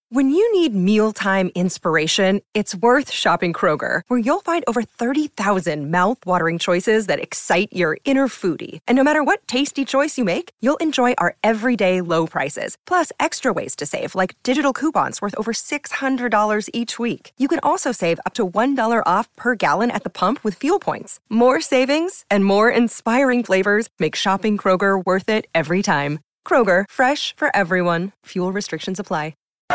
When you need mealtime inspiration, it's worth shopping Kroger, where you'll find over 30,000 mouth-watering choices that excite your inner foodie. And no matter what tasty choice you make, you'll enjoy our everyday low prices, plus extra ways to save, like digital coupons worth over $600 each week. You can also save up to $1 off per gallon at the pump with fuel points. More savings and more inspiring flavors make shopping Kroger worth it every time. Kroger, fresh for everyone. Fuel restrictions apply.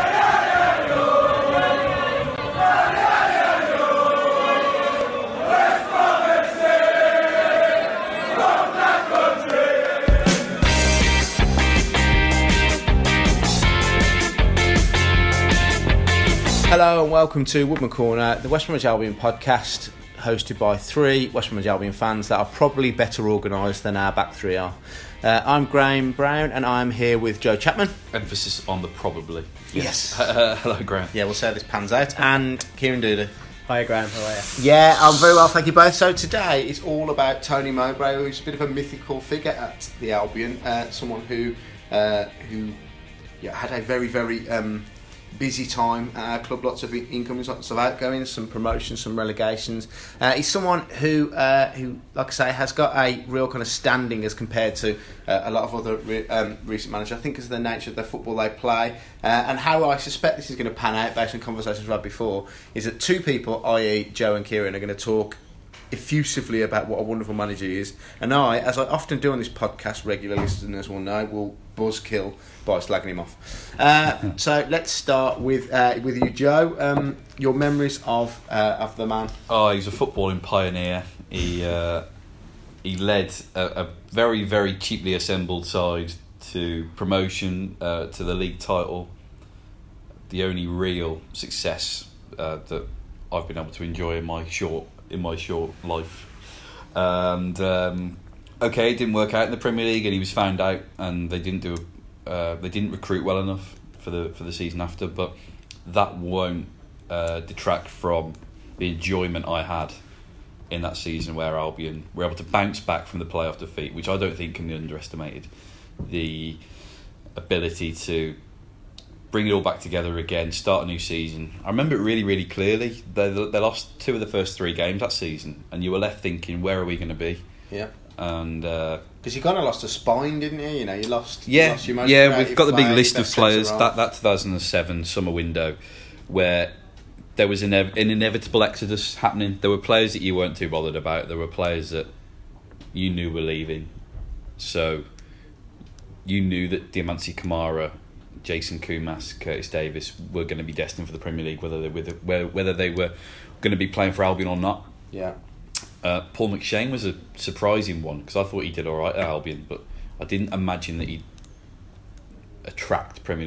Hello and welcome to Woodman Corner, the West Bromwich Albion podcast, hosted by three West Bromwich Albion fans that are probably better organised than our back three are. I'm Graham Brown and I'm here with Joe Chapman. Emphasis on the probably. Yes. Hello, Graham. Yeah, we'll see how this pans out. And Kieran Dooley. Hi Graham, how are you? Yeah, I'm very well, thank you both. So today it's all about Tony Mowbray, who's a bit of a mythical figure at the Albion. Someone who had a very, very busy time at our club, lots of incomings, lots of outgoings, some promotions, some relegations. He's someone who, like I say, has got a real kind of standing as compared to a lot of other recent managers. I think because of the nature of the football they play, and how I suspect this is going to pan out based on conversations we've had before, is that two people, i.e. Joe and Kieran, are going to talk effusively about what a wonderful manager he is, and I, as I often do on this podcast, regular listeners will know, will buzzkill by slagging him off. So let's start with you, Joe. Your memories of the man. Oh, he's a footballing pioneer. He led a very, very cheaply assembled side to promotion, to the league title. The only real success that I've been able to enjoy in my short life. And okay, it didn't work out in the Premier League, and he was found out, and they didn't recruit well enough for the season after. But that won't detract from the enjoyment I had in that season, where Albion were able to bounce back from the playoff defeat, which I don't think can be underestimated. The ability to bring it all back together again, start a new season. I remember it really, really clearly. They lost 2 of the first 3 games that season, and you were left thinking, where are we going to be? Yeah. And because you kind of lost a spine, didn't you? You know, you lost. Yeah, you lost your most we've got the big list of players. That 2007 summer window, where there was an inevitable exodus happening. There were players that you weren't too bothered about. There were players that you knew were leaving. So you knew that Diamanti Kamara, Jason Kumas, Curtis Davis were going to be destined for the Premier League, whether they were going to be playing for Albion or not. Yeah. Paul McShane was a surprising one, because I thought he did all right at Albion, but I didn't imagine that he'd attract a Premier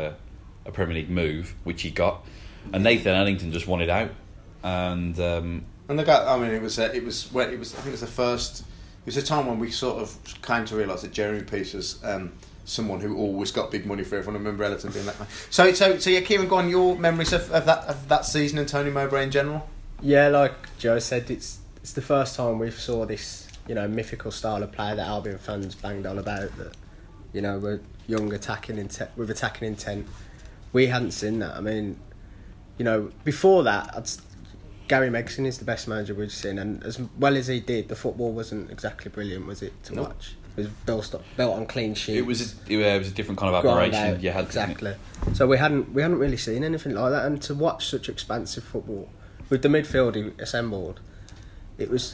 League move, which he got. And Nathan Ellington just wanted out, and the guy. I mean, it was I think it was the first. It was a time when we sort of came to realise that Jeremy Peace was someone who always got big money for everyone. I remember Ellington being that man. So yeah, Kieran, go on. Your memories of that season and Tony Mowbray in general. Yeah, like Joe said, it's the first time we saw this, mythical style of play that Albion fans banged on about. That, we're young, attacking with attacking intent. We hadn't seen that. I mean, before that, Gary Megson is the best manager we've seen, and as well as he did, the football wasn't exactly brilliant, was it, to watch? It was built on clean sheets. It was a different kind of operation. You had exactly. So we hadn't really seen anything like that, and to watch such expansive football with the midfield he assembled, it was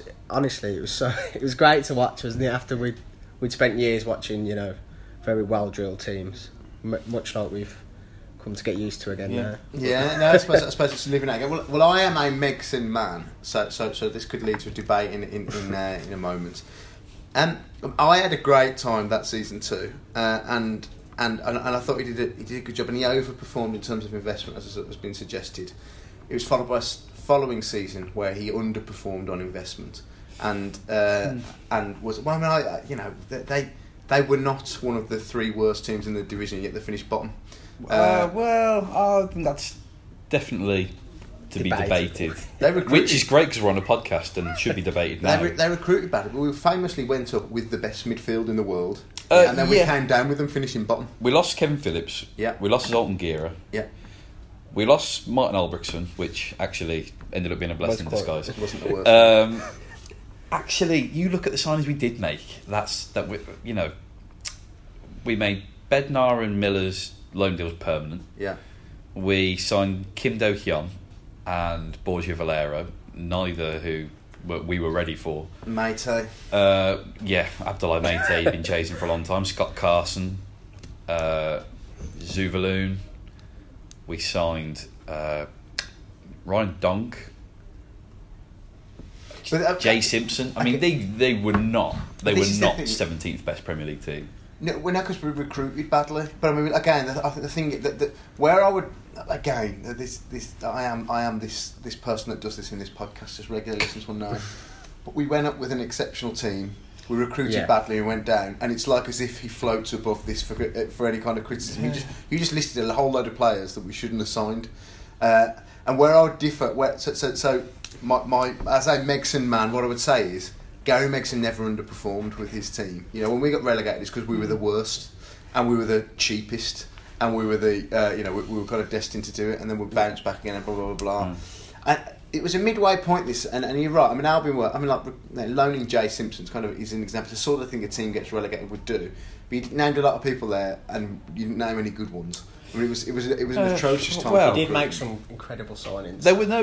great to watch, wasn't it? After we'd spent years watching, very well drilled teams, much like we've come to get used to again. Yeah. Yeah. No, I suppose it's living out again. Well, I am a Megson man, so this could lead to a debate in a moment. I had a great time that season too, and I thought he did a good job, and he overperformed in terms of investment, as has been suggested. It was followed by a following season where he underperformed on investment, and was they were not one of the 3 worst teams in the division, yet they finished bottom. I think that's definitely to be debated. Which is great because we're on a podcast and should be debated now. They recruited badly, but we famously went up with the best midfield in the world, and then we came down with them finishing bottom. We lost Kevin Phillips. Yeah. We lost Zoltan Gira. Yeah. We lost Martin Albrechtsen, which actually ended up being a blessing in disguise. It wasn't the worst. Actually, you look at the signings we did make. We made Bednar and Miller's loan deals permanent. Yeah. We signed Kim Do-hyun and Borja Valero, neither who we were ready for. Mate. Abdoulaye Mate, been chasing for a long time. Scott Carson, Zuvaloon. We signed Ryan Dunk, Jay Simpson. I mean, they were not 17th best Premier League team. No, we're not because we recruited badly. But I mean, again, I think the thing that where I would again I am this person that does this in this podcast. Just regular listeners will know. But we went up with an exceptional team. We recruited badly and went down, and it's like as if he floats above this for any kind of criticism. You just listed a whole load of players that we shouldn't have signed, and where I would differ. My as a Megson man, what I would say is Gary Megson never underperformed with his team. You know, when we got relegated, it's because we were the worst, and we were the cheapest, and we were we were kind of destined to do it, and then we'd bounce back again, and blah blah blah blah. And it was a midway point. And you're right. I mean, Albion were. I mean, like loaning Jay Simpson's kind of is an example. The sort of thing a team gets relegated would do. But you named a lot of people there, and you didn't name any good ones. I mean, it was an atrocious time. Well, he did make some incredible signings. There were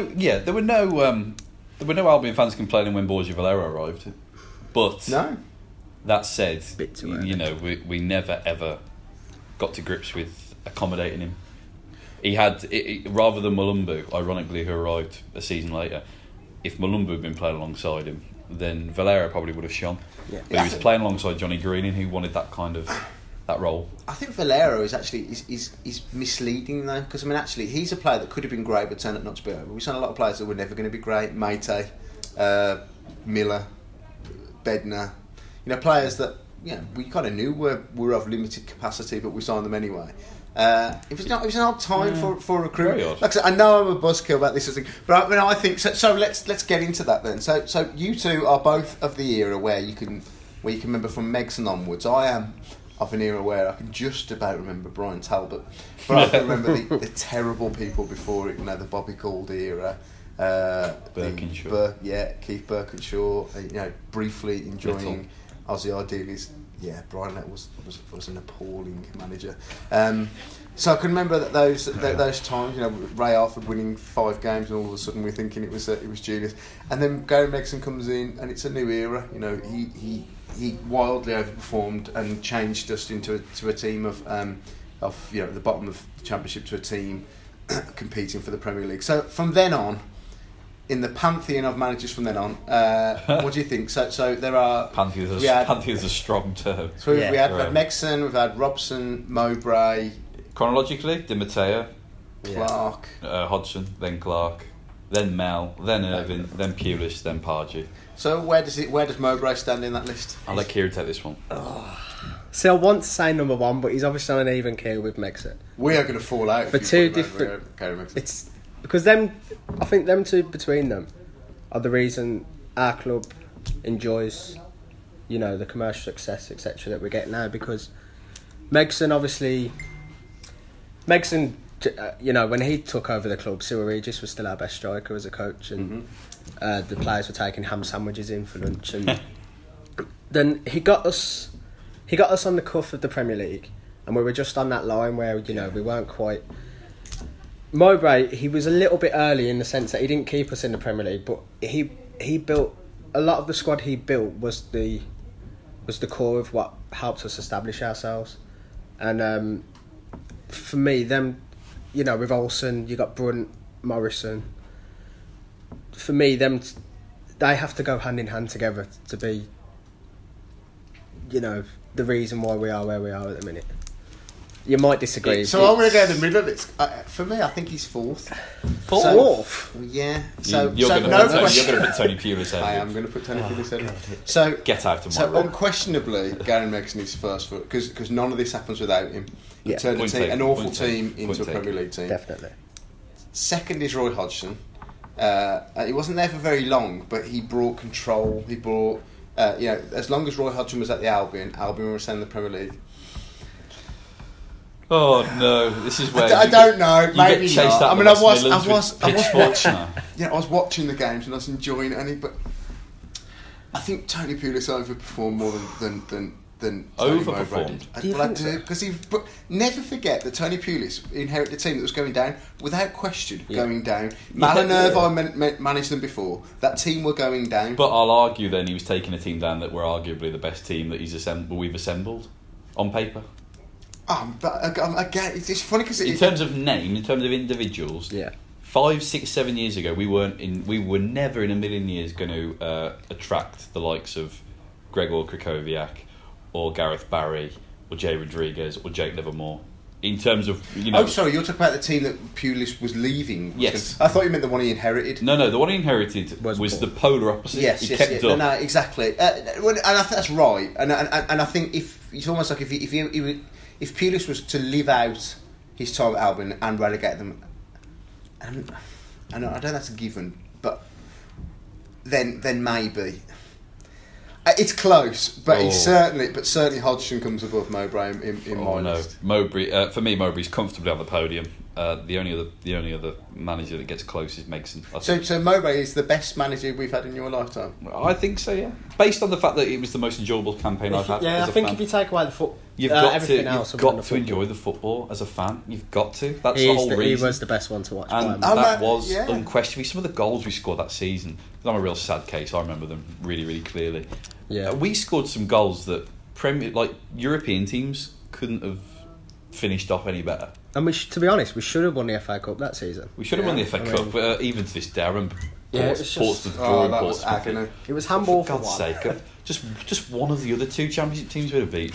no Albion fans complaining when Borja Valero arrived. But no. That said, Bit too early. we never ever got to grips with accommodating him. He had, rather than Mulumbu, ironically, who arrived a season later, if Mulumbu had been playing alongside him, then Valero probably would have shone. Yeah. But he was playing alongside Johnny Greening, who wanted that kind of that role. I think Valero is actually is misleading though, because I mean actually he's a player that could have been great but turned out not to be. We signed a lot of players that were never going to be great. Mate, Miller, Bednar, players that we kind of knew were of limited capacity, but we signed them anyway. It was an odd time for recruitment. Like I said, I know I'm a buzzkill about this sort of thing, but I think so. So let's get into that then. So you two are both of the era where you can remember from Megson onwards. I am of an era where I can just about remember Brian Talbot, but I can remember the terrible people before it. The Bobby Gould era. Birkinshaw. Keith Birkinshaw. Briefly enjoying Ozzy Ardiles. Yeah, Brian Lett was an appalling manager. So I can remember that those times. Ray Alford winning 5 games, and all of a sudden we're thinking it was genius. And then Gary Megson comes in, and it's a new era. He wildly overperformed and changed us into a team of the bottom of the Championship to a team competing for the Premier League. So from then on, in the pantheon of managers from then on, what do you think? So there are... Pantheon's a strong term. So we had Megson, we've had Robson, Mowbray... Chronologically, Di Matteo, Clark... Hodgson, then Clark, then Mel, then Irvine, then Pulis, then Pardew. So where does Mowbray stand in that list? I'll let Kieran take this one. See, I want to say number 1, but he's obviously on an even keel with Megson. We are going to fall out. For two different... It's... Because I think them two between them are the reason our club enjoys, the commercial success, etc. that we're getting now. Because Megson, when he took over the club, Cyril Regis was still our best striker as a coach, and the players were taking ham sandwiches in for lunch. And then he got us on the cuff of the Premier League, and we were just on that line where we weren't quite. Mowbray, he was a little bit early in the sense that he didn't keep us in the Premier League, but he built a lot of the squad he built was the core of what helped us establish ourselves. And for me, them, with Olsen, you got Brunt, Morrison. For me, them, they have to go hand in hand together to be, the reason why we are where we are at the minute. You might disagree. So I'm going to go in the middle. For me, I think he's 4th. 4th? Yeah. So you're going to put Tony Pulis out. I am going to put Tony Pulis out. So get out tomorrow. So unquestionably, Gary Megson is first because none of this happens without him. He turned an awful team into a Premier League team. Definitely. Second is Roy Hodgson. He wasn't there for very long, but he brought control. He brought, as long as Roy Hodgson was at the Albion were in the Premier League. Oh no! This is where I don't know. you Maybe get chased not. out I mean, the I West was Midlands with pitchforks watching. now. Yeah, I was watching the games and I was enjoying it. But I think Tony Pulis overperformed more than Tony Overperformed? Mowbray did. Do you Well, I think so? do, because but never forget that Tony Pulis inherited a team that was going down without question. Going down. Malinurve, I managed them before. That team were going down. But I'll argue then he was taking a team down that were arguably the best team that we've assembled on paper. But again, it's just funny because In terms of name, in terms of individuals, Yeah. 5, 6, 7 years ago, we were never in a million years going to attract the likes of Gregor Krakowiak or Gareth Barry or Jay Rodriguez or Jake Livermore. In terms of, Oh, sorry, you're talking about the team that Pulis was leaving. Yes. I thought you meant the one he inherited. No, the one he inherited was the polar opposite. Yes, he kept No, up. no, exactly. And I think that's right. And I think if it's almost like if Pulis was to live out his time at Albion and relegate them, and I don't know that's a given, but then maybe. It's close, but certainly Hodgson comes above Mowbray in my list. Mowbray for me, Mowbray's comfortably on the podium. The only other manager that gets close is Megson. So Mowbray is the best manager we've had in your lifetime. I think so, yeah. Based on the fact that it was the most enjoyable campaign I've had. Yeah, as I a think fan. if you take away the foot, You've got everything to, else, you've got to enjoy the football as a fan. You've got to. That's the whole reason. He was the best one to watch. And that was unquestionably some of the goals we scored that season. I'm a real sad case. I remember them really, really clearly. Yeah, We scored some goals that European teams couldn't have finished off any better. and to be honest, we should have won the FA Cup that season. We should have won the FA Cup, but even to this day, I remember Yeah, it was Portsmouth just- drawing that was Portsmouth. agony. It was handball For for God's one. sake, just one of the other two championship teams would have beat.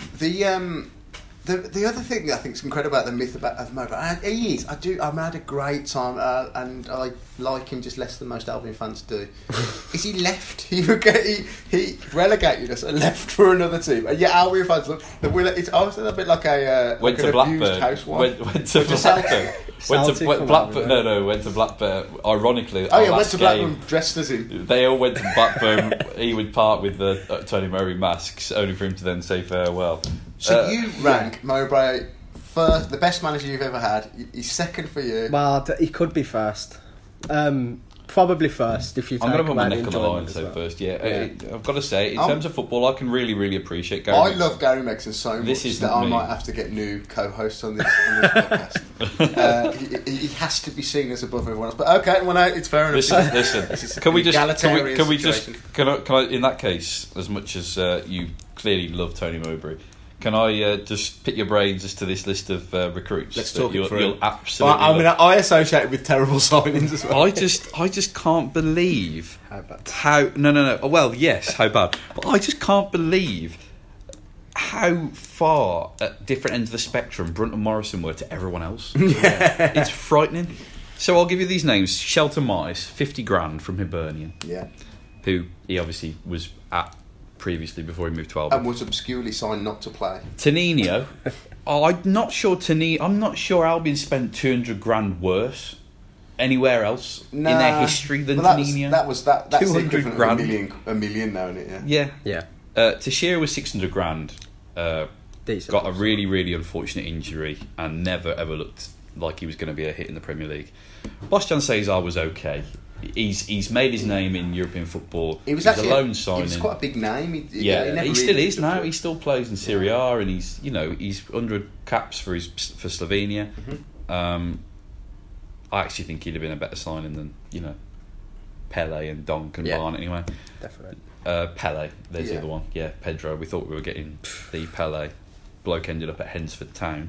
The other thing that I think is incredible about the myth of Mowbray, he is. I had a great time, and I like him just less than most Albion fans do. Is he left? He relegated us and left for another team. And yeah, Albion fans look. It's also a bit like Went an to abused Blackburn. housewife. Went to Blackburn. Celtic Went come Blackburn. out, No, went to Blackburn. Ironically, Oh our yeah, went last to game, Blackburn dressed as him. They all went to Blackburn. He would part with the Tony Mowbray masks, only for him to then say farewell. So you rank Mowbray first, the best manager you've ever had. He's second for you. Well, he could be first. Probably first if you. I'm going to put my neck on the line and say first. Yeah. I've got to say, in terms of football, I can really, really appreciate Gary I Megson. love Gary Megson so much that I might have to get new co-hosts on this podcast. He has to be seen as above everyone else. But okay, well, no, it's fair enough. Listen. Can we just? Egalitarian Can I? In that case, as much as you clearly love Tony Mowbray, can I just pick your brains as to this list of recruits? Let's that talk it through. You'll absolutely. I associate it with terrible signings as well. I just can't believe How bad? how no. Well, yes, how bad. But I just can't believe how far at different ends of the spectrum Brunt and Morrison were to everyone else. It's frightening. So I'll give you these names: Shelton Mice, 50 grand from Hibernian, Yeah, who he obviously was at previously before he moved to Albion. and was obscurely signed not to play. Tanino, I'm not sure Albion spent 200 grand worse anywhere else in their history than Tanino. That's 200 equivalent grand. of a million now, isn't it? Yeah. Yeah. Yeah, Teixeira was 600 grand. decent. Got a really, really unfortunate injury and never ever looked like he was going to be a hit in the Premier League. Bojan Cesar was okay. He's made his name in European football. He was a actually loan signing. He was quite a big name. He still is now. He still plays in Serie A, and he's 100 caps for Slovenia. Mm-hmm. I actually think he'd have been a better signing than Pele and Donk and Barnett anyway. Definitely. Pele, there's the other one. Yeah, Pedro. We thought we were getting the Pele. Bloke ended up at Hensford Town.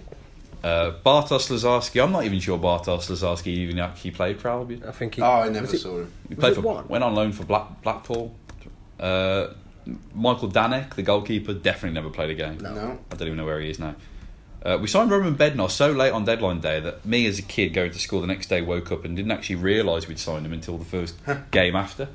Bartosz Lazarski. I'm not even sure Bartosz Lazarski even actually played for Albion. I think. I never saw him. He played one? went on loan for Blackpool. Michael Danek, the goalkeeper, definitely never played a game. No. I don't even know where he is now. We signed Roman Bednar so late on deadline day that me as a kid going to school the next day woke up and didn't actually realise we'd signed him until the first game after.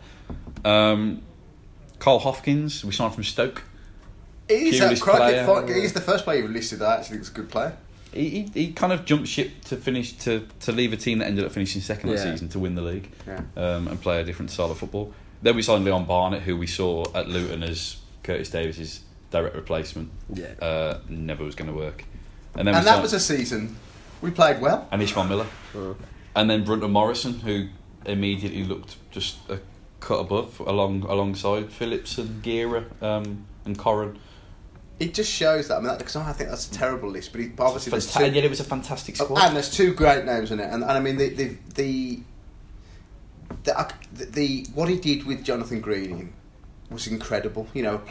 Carl Hopkins, we signed from Stoke. He's Pulis player. He's the first player you've listed that I actually think is a good player. He kind of jumped ship to finish to leave a team that ended up finishing second that season to win the league and play a different style of football. Then we signed Leon Barnett, who we saw at Luton as Curtis Davis's direct replacement. Yeah. Never was going to work. And then and that was a season we played well. and Ishmael Miller, and then Brunton Morrison, who immediately looked just a cut above alongside Phillips and Gira and Corran. It just shows that. I mean, because I think that's a terrible list, but obviously there's two, And yet it was a fantastic squad. and there's two great names in it, and I mean the what he did with Jonathan Greening was incredible. You know,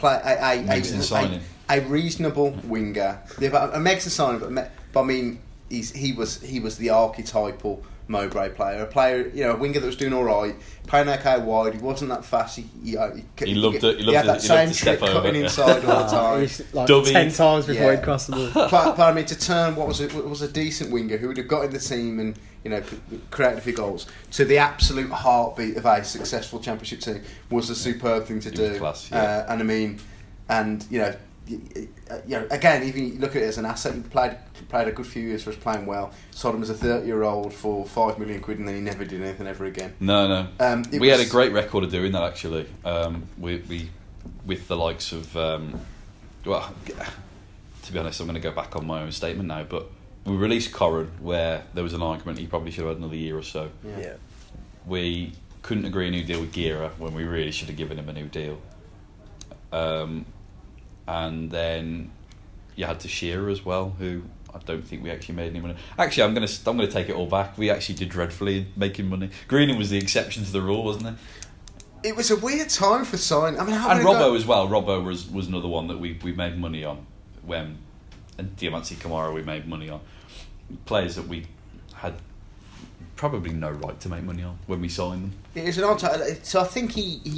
a reasonable winger, a Megson signing, but I mean, he was the archetypal Mowbray player, a player, you know, a winger that was doing all right, playing okay wide. He wasn't that fast. He loved it. He had that same trick cutting inside all the time. He's like Dubbied. 10 times before he'd cross the ball. But I mean, to turn what was a decent winger who would have got in the team and, you know, created a few goals to the absolute heartbeat of a successful Championship team was a superb thing to do. Class, yeah. And I mean, and you know, again, even you look at it as an asset. He played a good few years for us, playing well. Sold him as a 30-year-old for £5 million, and then he never did anything ever again. No. We had a great record of doing that, actually. We with the likes of, well, to be honest, I'm going to go back on my own statement now, but we released Corran, where there was an argument he probably should have had another year or so. Yeah. We couldn't agree a new deal with Gira when we really should have given him a new deal. And then you had to Shearer as well, who I don't think we actually made any money. Actually, I'm gonna take it all back. We actually did dreadfully in making money. Greening was the exception to the rule, wasn't it? It was a weird time for signing. I mean, and Robbo as well. Robbo was another one that we made money on and Diamanti Kamara we made money on. Players that we had probably no right to make money on when we signed them. It was an odd time. So I think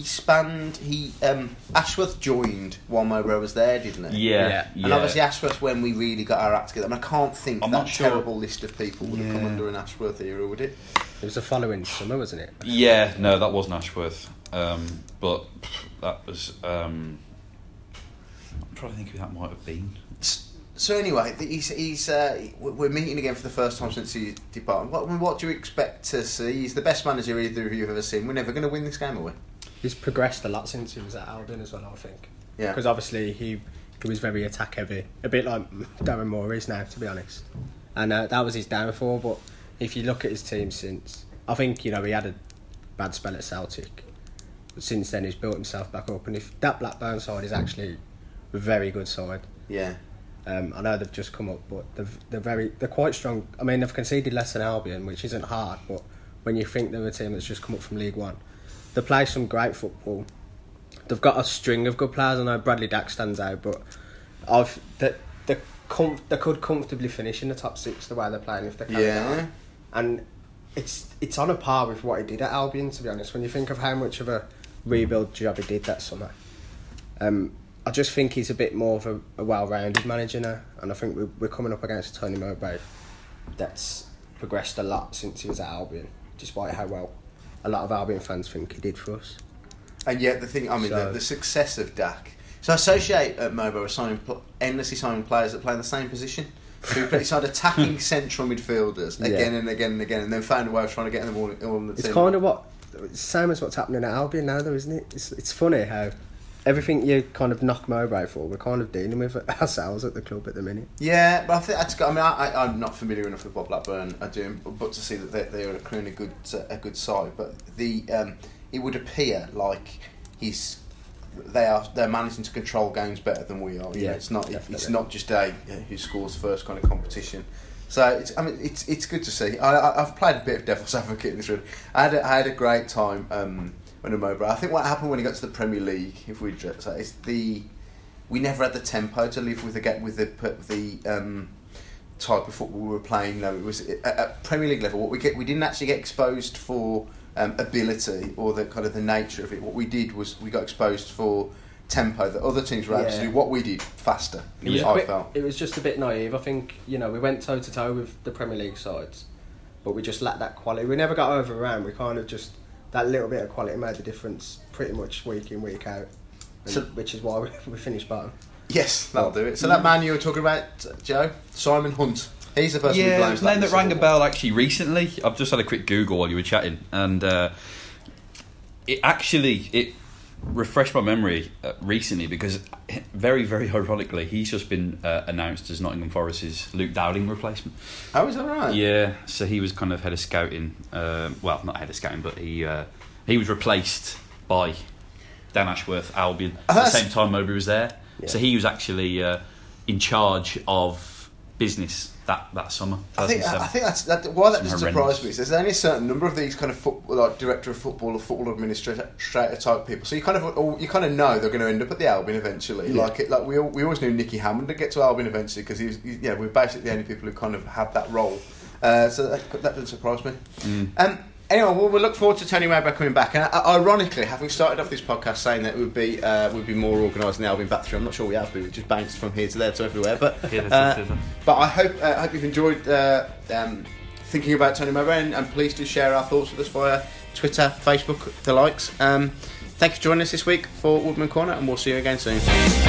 Ashworth joined while Mowbray was there, didn't he? Yeah. And obviously Ashworth when we really got our act together. I mean, I can't think I'm that not sure. terrible list of people would have come under an Ashworth era, would it? It was the following summer, wasn't it? Yeah, no, that wasn't Ashworth. But that was... I'm trying to think who that might have been. So anyway, we're meeting again for the first time since he departed. What do you expect to see? He's the best manager either of you have ever seen. We're never going to win this game, are we? He's progressed a lot since he was at Albion as well, I think. Yeah. Because obviously he was very attack heavy, a bit like Darren Moore is now, to be honest. And that was his downfall. But if you look at his team since, I think, you know, he had a bad spell at Celtic. But since then he's built himself back up. And if that Blackburn side is actually a very good side. Yeah. I know they've just come up, but they're quite strong. I mean, they've conceded less than Albion, which isn't hard. But when you think they're a team that's just come up from League One, they play some great football. They've got a string of good players. I know Bradley Dack stands out, but they could comfortably finish in the top 6 the way they're playing if they can. And it's on a par with what he did at Albion, to be honest. When you think of how much of a rebuild job he did that summer. I just think he's a bit more of a well-rounded manager now, and I think we're coming up against Tony Mowbray that's progressed a lot since he was at Albion, despite how well a lot of Albion fans think he did for us. And yet the success of Dack. So I associate Mowbray with endlessly signing players that play in the same position. So he started attacking central midfielders again and again and again, and then found a way of trying to get them all on the team. It's kind of same as what's happening at Albion now, though, isn't it? It's funny how everything you kind of knock Mowbray for, we're kind of dealing with ourselves at the club at the minute. Yeah, but I think I'm not familiar enough with what Blackburn are doing, but to see that they are accruing a good side. But it would appear like they're managing to control games better than we are. Yeah, it's not definitely. It's not just who scores first kind of competition. So it's good to see. I've played a bit of devil's advocate in this room. I had a great time. When Mowbray, I think what happened when he got to the Premier League, we never had the tempo to live with the type of football we were playing. No, it was at Premier League level. We didn't actually get exposed for ability or the kind of the nature of it. What we did was we got exposed for tempo that other teams were able to do. What we did faster. It was just a bit naive. I think, you know, we went toe to toe with the Premier League sides, but we just lacked that quality. We never got overrun. We kind of just. That little bit of quality made the difference pretty much week in, week out, which is why we finished bottom. Yes, that'll do it. So that man you were talking about, Joe, Simon Hunt, he's the person who blames that. Yeah, name that rang a bell actually recently. I've just had a quick Google while you were chatting, and refreshed my memory recently because very, very ironically, he's just been announced as Nottingham Forest's Luke Dowling replacement. Oh, is that right? Yeah, so he was kind of head of scouting. Well, not head of scouting, but he was replaced by Dan Ashworth, Albion, at the same time Mowbray was there. Yeah. So he was actually in charge of business that summer. I think that's why that doesn't surprise me. Is there's only a certain number of these kind of like director of football or football administrator type people. So you kind of know they're going to end up at the Albion eventually. Yeah. Like we always knew Nicky Hammond would get to Albion eventually because we're basically the only people who kind of had that role. So that doesn't surprise me. Anyway, we'll look forward to Tony Mowbray coming back. And ironically, having started off this podcast saying that we'd be more organised in the Albion back three, I'm not sure we have, but we just bounced from here to there to everywhere. But I hope you've enjoyed thinking about Tony Mowbray, and please do share our thoughts with us via Twitter, Facebook, the likes. Thank you for joining us this week for Woodman Corner, and we'll see you again soon.